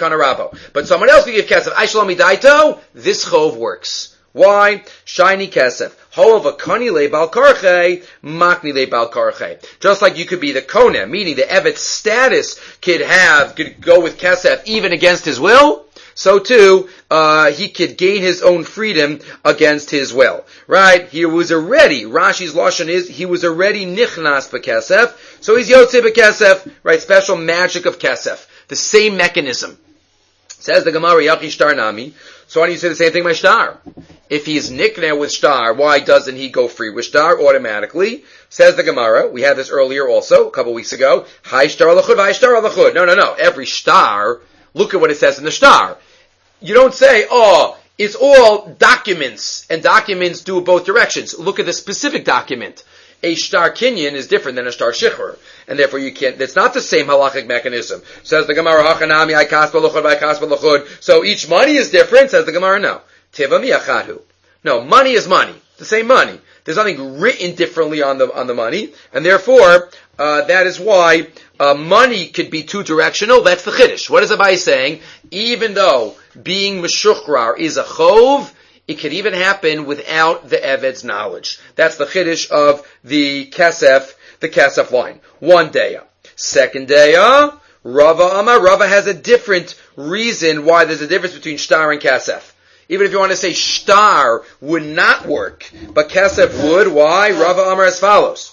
else can give kesef. Aishalom idaito. This chov works. Why? Shiny kesef. However, kani le bal karche, makni le bal karche. Just like you could be the konem, meaning the Evet's status could have, could go with kesef even against his will. So too, uh, he could gain his own freedom against his will. Right? He was already, Rashi's lashon is, he was already nichnas b'kesef, so he's yotze b'kesef, right? Special magic of kesef. The same mechanism. Says the Gemara, Yachi Shtar Nami. So why don't you say the same thing by Shtar? If he's nikneh with Shtar, why doesn't he go free with Shtar automatically? Says the Gemara, we had this earlier also, a couple weeks ago. Hai Shtar alachud, Hai Shtar alachud. No, no, no. Every Shtar, look at what it says in the Shtar. You don't say, oh, it's all documents, and documents do both directions. Look at the specific document. A shtar kinyan is different than a shtar shichur, and therefore you can't. It's not the same halachic mechanism. Says the Gemara, Hachanami, I kaspa l'chud, I kaspa l'chud. So each money is different. Says the Gemara, no. Tiva miachadu. No, money is money. The same money. There's nothing written differently on the on the money, and therefore uh, that is why uh, money could be two directional. That's the chiddush. What is Abai saying? Even though being meshuchrar is a chov, it could even happen without the Eved's knowledge. That's the chiddush of the kesef, the kesef line. One daya. Second daya, Rava Amar. Rava has a different reason why there's a difference between shtar and kesef. Even if you want to say shtar would not work, but kesef would, why? Rava Amar as follows.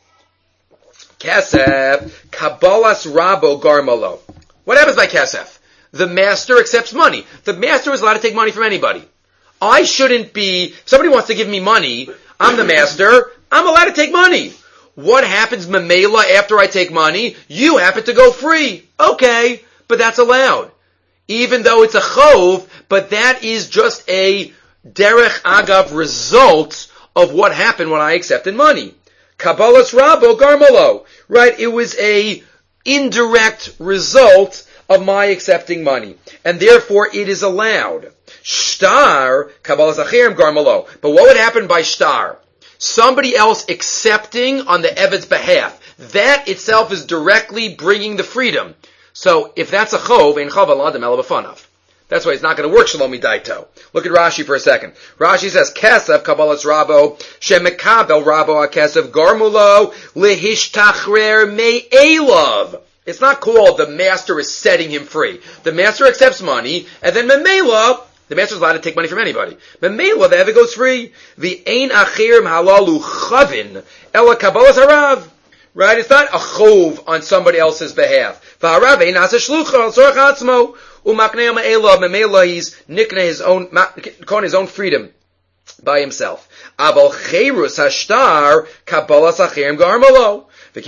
Kesef, Kabbalas Rabo Garmalo. What happens by kesef? The master accepts money. The master is allowed to take money from anybody. I shouldn't be, if somebody wants to give me money, I'm the master, I'm allowed to take money. What happens, Mamela, after I take money? You happen to go free. Okay, but that's allowed. Even though it's a chov, but that is just a derech agav result of what happened when I accepted money. Kabbalas Rabo Garmalo. Right, it was a indirect result of my accepting money. And therefore it is allowed. Shtar, Kabbalas Achirim Garmalo. But what would happen by shtar? Somebody else accepting on the Eved's behalf. That itself is directly bringing the freedom. So if that's a chov, ein chav al adam ela b'fanav. That's why it's not going to work shalom idaito. Look at Rashi for a second. Rashi says, Kesef Kabbalas Rabo, Shemekabel Rabo HaKesef Garmulo, Lehishtachrer Me'elav. It's not called the master is setting him free. The master accepts money, and then Memela, the master is allowed to take money from anybody. Memela, the Eved goes free. The Ein Achirim Halalu Chavin, Ela Kabbalas Harav. Right? It's not a chov on somebody else's behalf. V'harav ein asa shlucha al tzorach atzmo u'maknei ma'ela. Memela, he's niknei his own, calling his own freedom. by himself. Abal Cherus Hashtar Kabbalas Achirim Garmalo. There's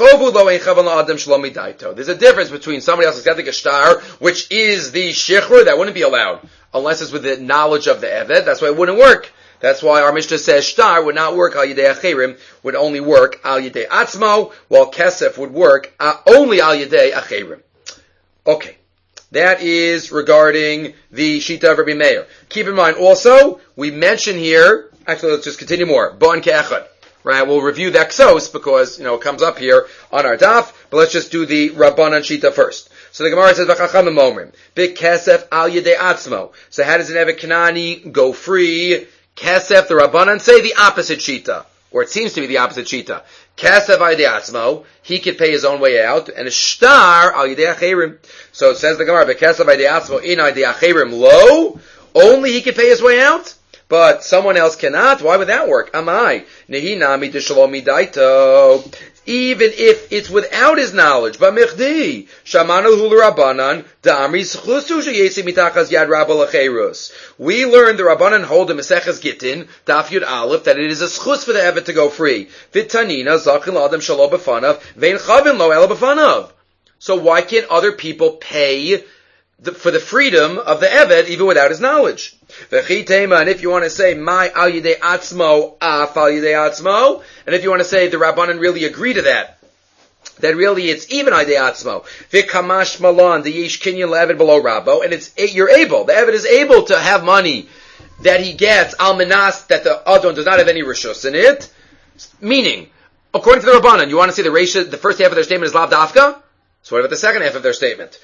a difference between somebody else accepting a shtar, which is the shichr, that wouldn't be allowed, unless it's with the knowledge of the eved. That's why it wouldn't work. That's why our Mishnah says shtar would not work al yidei achirim, would only work al yidei atzmo, while kesef would work uh, only al yidei achirim. Okay. That is regarding the Shita of Rabbi Meir. Keep in mind also, we mention here, actually let's just continue more, Bon Ke'echad. Right, we'll review the Ksos because, you know, it comes up here on our daf, but let's just do the Rabbanan Shita first. So the Gemara says, V'chachamim omrim, B'kesef al yedei atzmo. So how does an Evet Kanani go free? Kesef, the Rabbanan say the opposite Shita, or it seems to be the opposite Shita. Kesef al yedei atzmo, he could pay his own way out, and a shtar al yedei achirim. So it says the Gemara, B'kesef al yedei atzmo, in al yedei achirim lo, only he could pay his way out? But someone else cannot? Why would that work? Amai. Nehinami d'shalomi daito. Even if it's without his knowledge. But mechdi. Shamanu hulu rabbanan. Da'amri s'chusu sheyesi mitachas yad rabba l'cheirus. We learned the rabbanan hold the Maseches Gittin, Daf Yud Aleph, that it is a schus for the Evet to go free. V'tanina zachin l'adam shalo b'fanav. Vein chavin lo ela b'fanav. So why can't other people pay the, for the freedom of the Evet even without his knowledge? And if you want to say my al yidei atzmo af al yidei atzmo, and if you want to say the Rabbanan really agree to that, that really it's even al yidei atzmo, v'kamash malan the yesh kinyan le'eved below Rabbo, and it's you're able, the Evet is able to have money that he gets al minas that the Adon does not have any rishus in it. Meaning, according to the Rabbanan, you want to say the reisha, the first half of their statement is lav dafka. So what about the second half of their statement?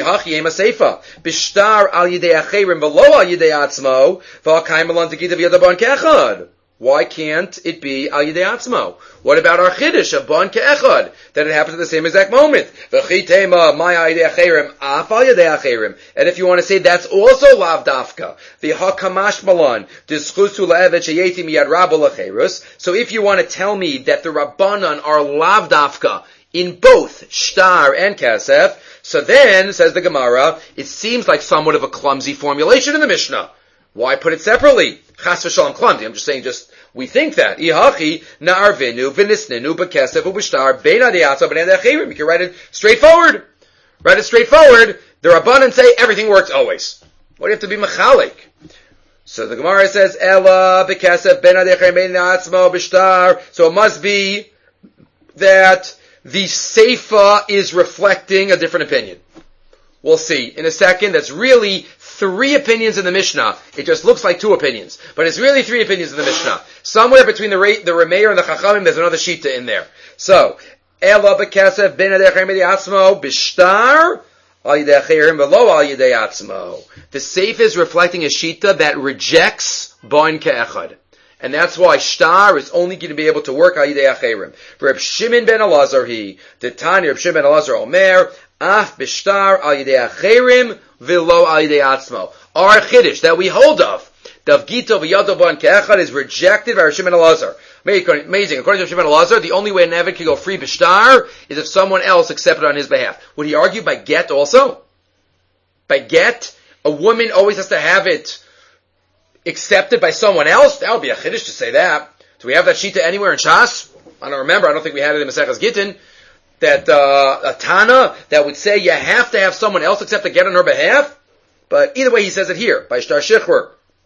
Why can't it be al yidei atzmo? What about our chiddush of bon ke'echad, that it happens at the same exact moment? And if you want to say that's also lav dafka, so if you want to tell me that the Rabbanan are lav dafka in both shtar and kasef, so then, says the Gemara, it seems like somewhat of a clumsy formulation in the Mishnah. Why put it separately? Chas v'shalom clumsy. I'm just saying, just, we think that. Ihachi na'arvinu v'nisninu b'kesef u'b'shtar bein adiyatza b'nei de'achirim. You can write it straightforward. Write it straightforward. The Rabbanan say everything works always. What do you have to be mechalik? So the Gemara says, Ela b'kesef bein adiyachim bein atzmo b'shtar. So it must be that the Seifa is reflecting a different opinion. We'll see in a second. That's really three opinions in the Mishnah. It just looks like two opinions, but it's really three opinions in the Mishnah. Somewhere between the the Rameir and the Chachamim, there's another Shita in there. So, Ela b'kesef ben adechem b'yatzmo b'shtar al yidei achirim v'lo al yidei atzmo. The Seifa is reflecting a Shita that rejects bon ke'echad. And that's why shtar is only going to be able to work al yidei achirim. For Reb Shimon ben Elazar, he, the Tanya Reb Shimon ben Elazar Omer, af b'shtar al yidei achirim v'lo al yidei atzmo. Our chiddush that we hold of, Dav Gito v'yado bon ke'echad, is rejected by Reb Shimon ben Elazar. Amazing. According to Reb Shimon ben Elazar, the only way an Evet can go free b'shtar is if someone else accepted on his behalf. Would he argue by get also? By get, a woman always has to have it accepted by someone else? That would be a chiddush to say that. Do we have that shita anywhere in Shas? I don't remember. I don't think we had it in Maseches Gittin. That uh, a Tana that would say you have to have someone else accept the get on her behalf. But either way, he says it here by Shtar Shichur.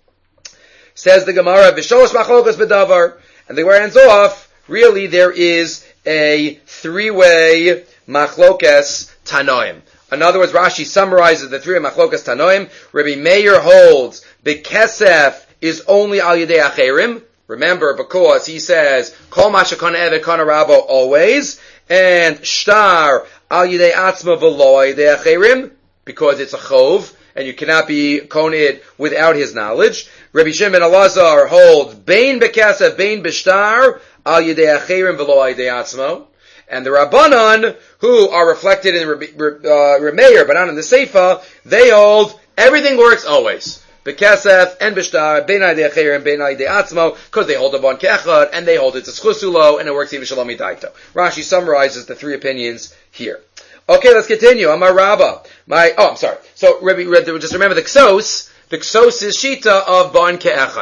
Says the Gemara, V'shalosh machlokas b'davar, and the Gemara ends off. Really, there is a three-way machlokas tanoim. In other words, Rashi summarizes the three machlokas tanoim. Rabbi Meir holds B'kesef is only al yidei achirim. Remember, because he says kol mashakana evet kana rabo always, and shtar al yidei atzma v'lo al yidei achirim, because it's a chov and you cannot be konid without his knowledge. Rabbi Shimon ben Elazar holds bein b'kesef bein b'shtar al yidei achirim v'lo al yidei atzmo. And the Rabbanan, who are reflected in uh, Rameir, but not in the Seifa, they hold everything works always. B'kesef and b'shtar, bein ha'idei achirim, bein ha'idei atzmo, because they hold a bon ke'echad, and they hold it's a schusulo, and it works even shalom midaito. Rashi summarizes the three opinions here. Okay, let's continue. Amar Rabba. My, oh, I'm sorry. So, Rabbi, just remember the Ksos, the Ksos is Shita of bon ke'echad.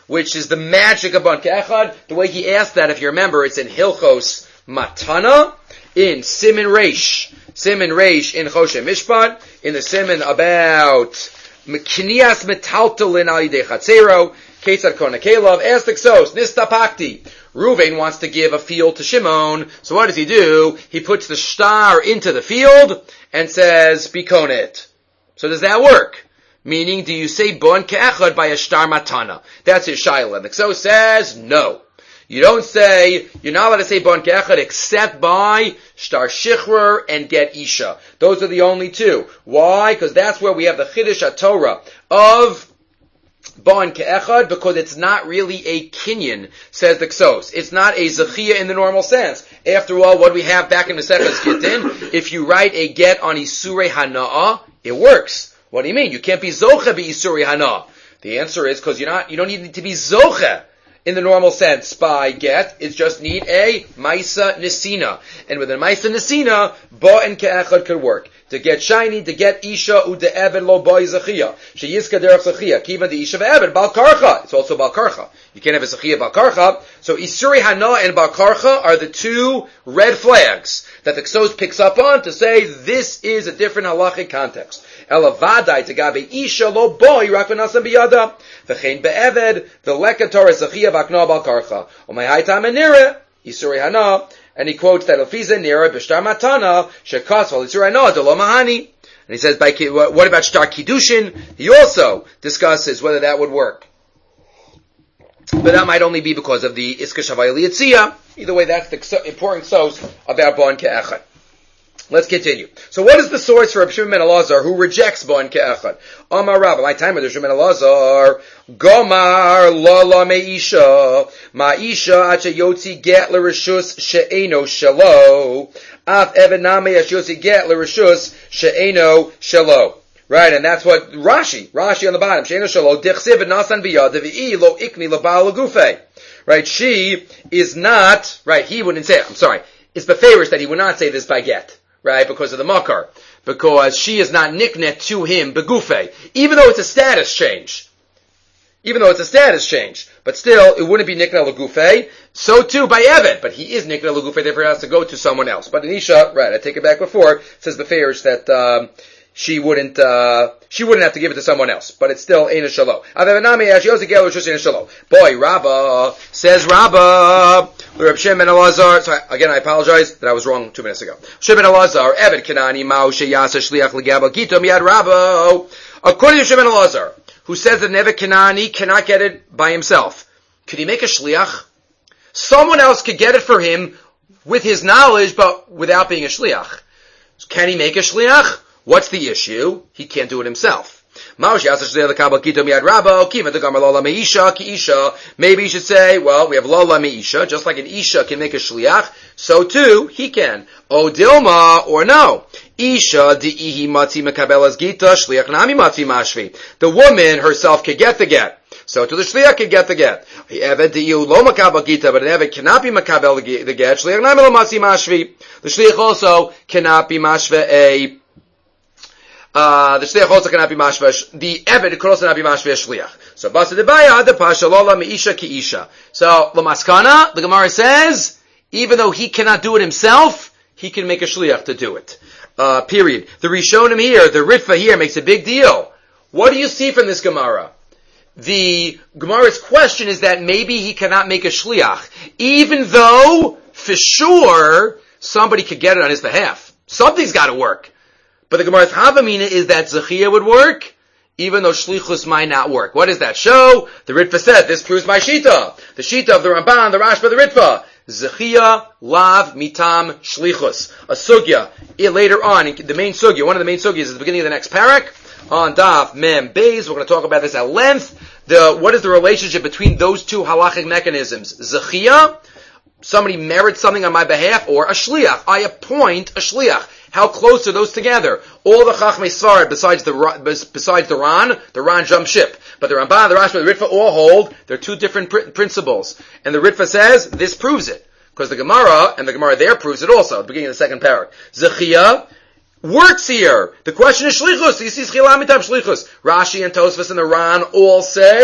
which is the magic of Bon Ke'echad. The way he asked that, if you remember, it's in Hilchos Matana, in Siman Reish. Siman Reish in Choshe Mishpat, in the Siman about Knias Metaltalin Al Yidei Chatzero, Ketzad Kona Kelev, ask the Ksos, Nistapakti. Reuven wants to give a field to Shimon, so what does he do? He puts the star into the field and says, Bikon it. So does that work? Meaning, do you say Bon Ke'echad by a star matana? That's his shaila. And the Ksos says, no. You don't say, you're not allowed to say Bon Ke'echad except by star shichrer and get isha. Those are the only two. Why? Because that's where we have the Chiddush HaTorah of Bon Ke'echad, because it's not really a kinyan, says the Ksos. It's not a zechiyah in the normal sense. After all, what do we have back in the Maseches Gittin? If you write a get on Isurei Hana'ah, it works. What do you mean? You can't be zoche be Isurei Hana'ah. The answer is because you're not, you don't need to be zoche in the normal sense by get. It's just need a Maisa Nesina. And with a Maisa Nesina, Bo and Ke'echad could work. To get shiny, to get Isha, u de Ebed lo boy Zechiyah. She Yizka derech Zechiyah. Kiva the Isha ve'Ebed, Bal Karcha. It's also Bal Karcha. You can't have a Zechiyah Bal Karcha. So Isuri Hana and Bal Karcha are the two red flags that the Ksos picks up on to say this is a different halachic context. Elavadai to gabe Isha lo boy rakvanasam biyada. V'chein be'Ebed, v'leka Torah Zechiyah v'akna Bal Karcha. O my high time enire, Isuri Hana. And he quotes that Elfiza Nira B'Shtar Matana Shekas V'Litzur Ano Delo Mahani. And he says, by what about Shtar Kiddushin? He also discusses whether that would work. But that might only be because of the Iska Shavayli Yitziyah. Either way, that's the important sos about Bon Ke'echad. Let's continue. So what is the source for Reb Shimon ben Elazar who rejects Bon Ke'echad? Amar Rav, my time with Reb Shimon ben Elazar, Gomar la la meisha, ma'isha acha yotzi get l'rishus she'eno shelo, af evename acha yotzi get l'rishus she'eno shelo. Right, and that's what Rashi, Rashi on the bottom, she'eno shelo, dichsiv nasan biyad, v'i lo ikni l'ba'al l'gufei. Right, she is not, right, he wouldn't say it, I'm sorry, it's beferish that he would not say this by get. Right, because of the makar. Because she is not niknet to him, begufe. Even though it's a status change. Even though it's a status change. But still, it wouldn't be niknet legufe. So too by Eved. But he is niknet legufe, therefore he has to go to someone else. But Anisha, right, I take it back before, it says the Farish that, um, she wouldn't, uh, she wouldn't have to give it to someone else. But it's still Eina Shalom. Boy, Rabbah, says Rabbah, Reb Shimon ben Elazar, so again I apologize that I was wrong two minutes ago. Shimon ben Elazar, Eved Kanani, Mao Sheyasa Shliach Legabal Gito Miyad Rabbah. According to Shimon ben Elazar, who says that Eved Kanani cannot get it by himself, could he make a shliach? Someone else could get it for him with his knowledge, but without being a shliach. Can he make a shliach? What's the issue? He can't do it himself. Maybe you should say, well, we have Lola Meisha, just like an Isha can make a Shliach, so too, he can. O Dilma, or no. Isha di'ihi matzi mekabelas gita, Shliach nami matzi mashvi. The woman herself can get the get. So to the Shliach can get the get. Evet di'ihu lo makabel gita, but an Evet cannot be makabel the get, Shliach nami lo matzi mashvi. The Shliach also cannot be mashve a Uh, the shliach also cannot be mashvash. The eved could also not be mashvash shliach. So basa debaya the pasha lola meisha ki isha. So lamaskana, the Gemara says, even though he cannot do it himself, he can make a shliach to do it. Uh, period. The Rishonim here, the Ritva here makes a big deal. What do you see from this Gemara? The Gemara's question is that maybe he cannot make a shliach, even though for sure somebody could get it on his behalf. Something's got to work. But the Gemara's Havamina is that Zechiyah would work, even though Shlichus might not work. What does that show? The Ritva said, this proves my Shita. The Shita of the Ramban, the Rashba, the Ritva. Zechiyah, Lav, Mitam, Shlichus. A Sugya. It, later on, the main Sugya, one of the main Sugyas is the beginning of the next parak. On Daf, Mem, Beis. We're going to talk about this at length. The, what is the relationship between those two halachic mechanisms? Zechiyah, somebody merits something on my behalf, or a Shliach. I appoint a Shliach. How close are those together? All the Chachmei Svarad, besides the besides the Ran, the Ran jumps ship. But the Ramban, the Rashba, the Ritva all hold. They're two different pr- principles. And the Ritva says, this proves it. Because the Gemara, and the Gemara there proves it also, at the beginning of the second parak. Zechiyah works here. The question is Shlichus. You see Schila Mitam Shlichus. Rashi and Tosfos and the Ran all say,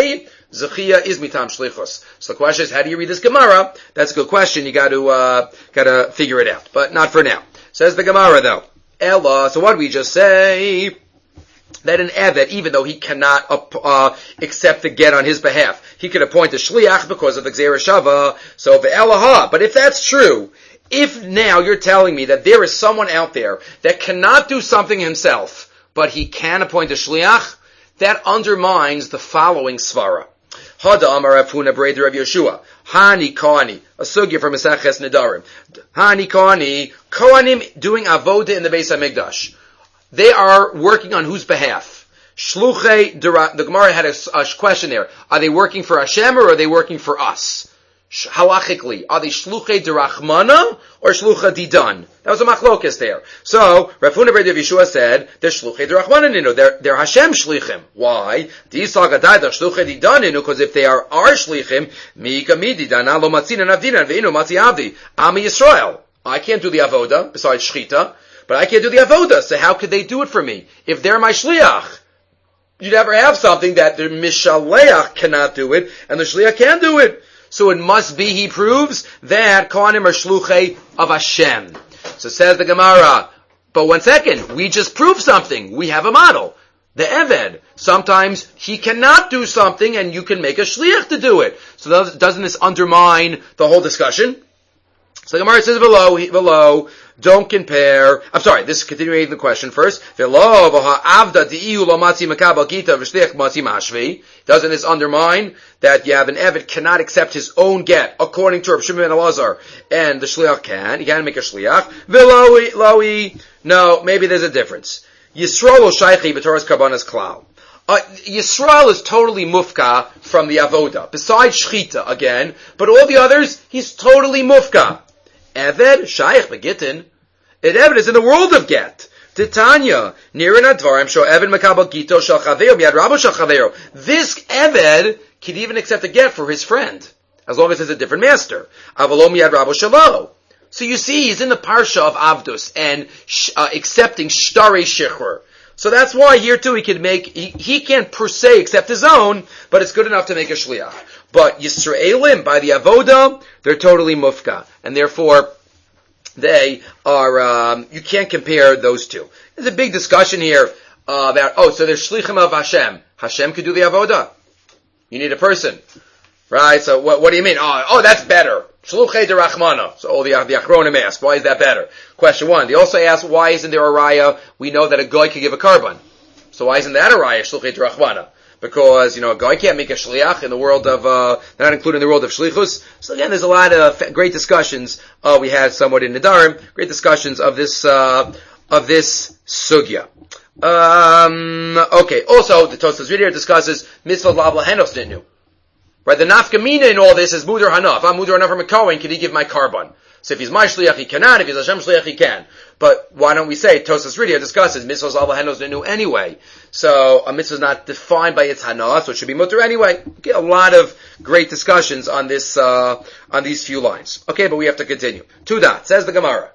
Zechia is mitam shlichus. So the question is, how do you read this Gemara? That's a good question. You got to uh, got to figure it out, but not for now. Says the Gemara though. Ella. So what did we just say? That an eved, even though he cannot uh, accept the get on his behalf, he could appoint a shliach because of the Gzeira Shava. So the elaha. But if that's true, if now you're telling me that there is someone out there that cannot do something himself, but he can appoint a shliach, that undermines the following svara. Hada Amar Rav Huna Breder Rav Yeshua. Hani Kohani. A sugya from Maseches Nedarim. Hani Kohani. Kohanim doing avoda in the Beis HaMikdash. They are working on whose behalf? Shluchei, the Gemara had a, a question there. Are they working for Hashem or are they working for us? Halachically, are they Shluchei Derachmana or Shluchei Didan? That was a machlokes there. So, Rav Huna Breder Rav Yeshua said, they're Shluchei Derachmana ninu, they're, they're Hashem Shlichim. Why? Because if they are our Shlichim, Mika Mididan, Alo Matzina Navdinan, Veinu Matzi Avdi, Ami Yisrael. I can't do the avoda, besides Shchita, but I can't do the avoda, so how could they do it for me? If they're my shliach, you'd never have something that the mishaleach cannot do it, and the shliach can do it. So it must be, he proves, that Kohanim are shluchei of Hashem. So says the Gemara, but one second, we just proved something. We have a model. The Eved. Sometimes he cannot do something, and you can make a shliach to do it. So doesn't this undermine the whole discussion? So the Gemara says below, below, don't compare. I'm sorry, this is continuing the question first. Doesn't this undermine that you have an Eved cannot accept his own get, according to Rav Shimon ben Elazar, and the Shliach can? He can make a Shliach. No, maybe there's a difference. Yisrael shaychi b'Torah's karbanas klal. Uh, Yisrael is totally mufka from the avoda, besides shchita again, but all the others, he's totally mufka. Eved, Shaykh Begitin. It Eved is in the world of get. Titania, Nirin Advarim, Sho Eved Makabal Gito Shal Chavero, Miad Rabo Shal Chavero. This Eved can even accept a get for his friend, as long as it's a different master. Avalom Miad Rabo Shalo. So you see, he's in the parsha of Avdus and uh, accepting Shtare Shechur. So that's why here too he can make, he, he can't per se accept his own, but it's good enough to make a shliach. But Yisraelim, by the avoda, they're totally mufka. And therefore, they are, um, you can't compare those two. There's a big discussion here uh, about, oh, so they're shlichim of Hashem. Hashem could do the avoda. You need a person. Right? So what, what do you mean? Oh, oh, that's better. Shluchei derachmana. So all the, the achronim ask, why is that better? Question one. They also ask, why isn't there a raya? We know that a guy could give a carbon. So why isn't that a raya, shluchei derachmana? Because, you know, a guy can't make a shliach in the world of, uh, not including the world of shlichus. So again, there's a lot of great discussions, uh, we had somewhat in Nedarim, great discussions of this, uh, of this sugya. Um, okay. Also, the Tosfos Ridder discusses mitzvah lavla henos nitnu. Right, the nafkamina in all this is muder hanaf. I'm muder hanaf from a Kohen, can he give my carbon? So if he's my shliach, he cannot. If he's Hashem shliach, he can. But why don't we say, Tosfos Ridder discusses, mitzvahs lavla henos nitnu anyway. So a mitzvah is not defined by its hana, so it should be mutter anyway. Okay, a lot of great discussions on this, uh, on these few lines. Okay, but we have to continue. Two dots, says the Gemara.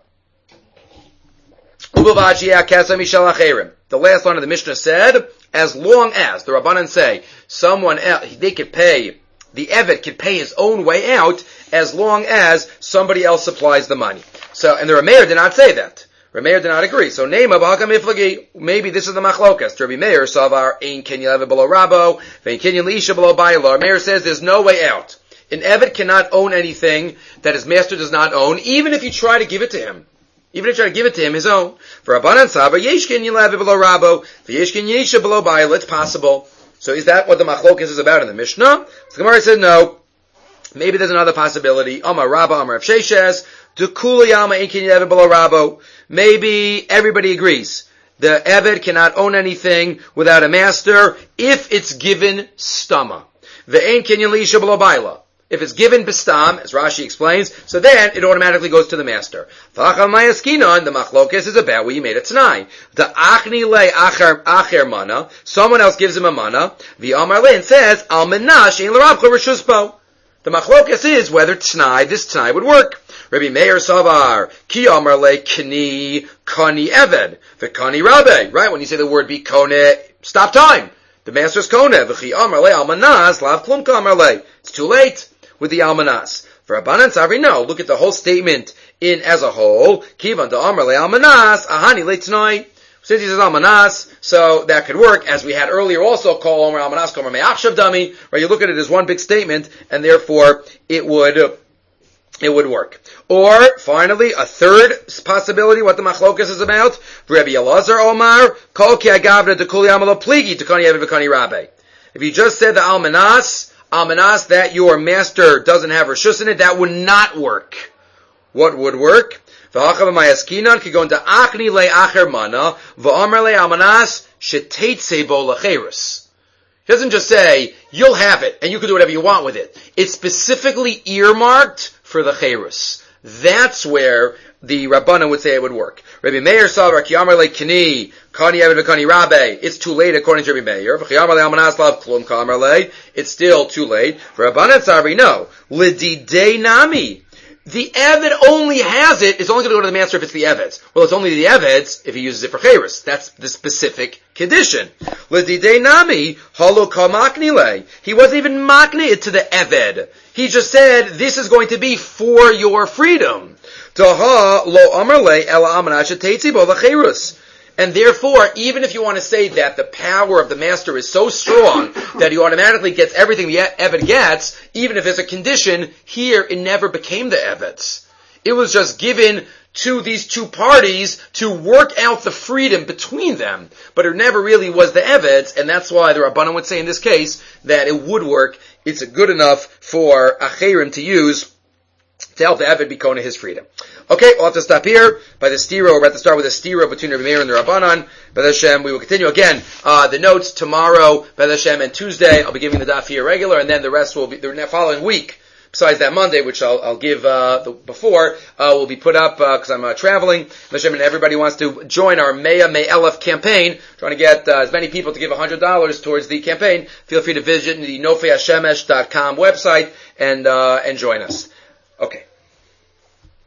The last line of the Mishnah said, as long as, the Rabbanan say, someone else, they could pay, the Eved could pay his own way out, as long as somebody else supplies the money. So, and the Rameir did not say that. Rameir did not agree. So, Nema b'hakam iflagi, maybe this is the machlokas. Rabbi Meir savar, ein kenyan leve below rabo, vein kenyan liisha below bayla. Rameir says there's no way out. An Eved cannot own anything that his master does not own, even if you try to give it to him. Even if you try to give it to him, his own. For Rabbanan Savar, yesh kenyan leve below rabo, yesh kenyan liisha below bayla, it's possible. So is that what the machlokas is about in the Mishnah? So the Gemara said no. Maybe there's another possibility. Amar Rabba, Amar Rav Sheshes, Dekula Yama ein kenyan leve below rabo. Maybe everybody agrees. The Eved cannot own anything without a master if it's given stama. The ein kenyan liisha below bayla. If it's given bestam, as Rashi explains, so then it automatically goes to the master. V'achal mayaskinon, the machlokes is about where you made a t'nai. The achni le acher, acher mana, someone else gives him a mana, the Amar Lin says, al menash ein l'rabcha reshuspo. The machlokes is whether t'nai, this t'nai would work. Rabbi Meir Savar, ki Amar le kani, kani eved, v'kani rabbe. Right, when you say the word be kone, stop time. The master's kona. V'chi amar le almanas lav klum kamar le. It's too late with the almanas. For Rabbanan Tzavri, no. Look at the whole statement in as a whole. Kivan da amar le almanas ahani le tonight. Since he says almanas, so that could work, as we had earlier also, call Omer almanas, call Omer me'achshav dami, right? You look at it as one big statement, and therefore it would, uh, it would work. Or, finally, a third possibility, what the machlokas is about, Rabbi Elazar Omar, kol ki agavna dekuli amalo pligi, tekani evid v'kani rabbe. If you just said the almanas, almanas, that your master doesn't have reshus in it, that would not work. What would work? He doesn't just say, you'll have it, and you can do whatever you want with it. It's specifically earmarked for the cherus. That's where the Rabbanan would say it would work. Rabbi Meir saw, it's too late according to Rabbi Meir. It's still too late. For Rabbanan Tzavri, no. L'didei nami. The Eved only has it, it's only going to go to the master if it's the Eved's. Well, it's only the Eved's if he uses it for Chayrus. That's the specific condition. L'didei nami, halo ka makni le. He wasn't even makni it to the Eved. He just said, this is going to be for your freedom. Taha lo amar le ela amana shetetzi bo l'chayrus. And therefore, even if you want to say that the power of the master is so strong that he automatically gets everything the Eved gets, even if there's a condition, here it never became the Eved's. It was just given to these two parties to work out the freedom between them. But it never really was the Eved's, and that's why the Rabbanan would say in this case that it would work. It's good enough for Acherim to use to help the Eved be kona his freedom. Okay, we'll have to stop here by the stira. We're about to start with a stira between Rabbi Meir and the Rabbanan. B'ez Hashem, we will continue again. Uh, the notes tomorrow, B'ez Hashem, and Tuesday. I'll be giving the daf here regular, and then the rest will be the following week. Besides that Monday, which I'll, I'll give uh, the, before, uh, will be put up because uh, I'm uh, traveling. B'ez Hashem, and everybody wants to join our Mea Me'elef campaign, trying to get uh, as many people to give one hundred dollars towards the campaign. Feel free to visit the nofei hashemesh dot com website and uh, and join us. Okay.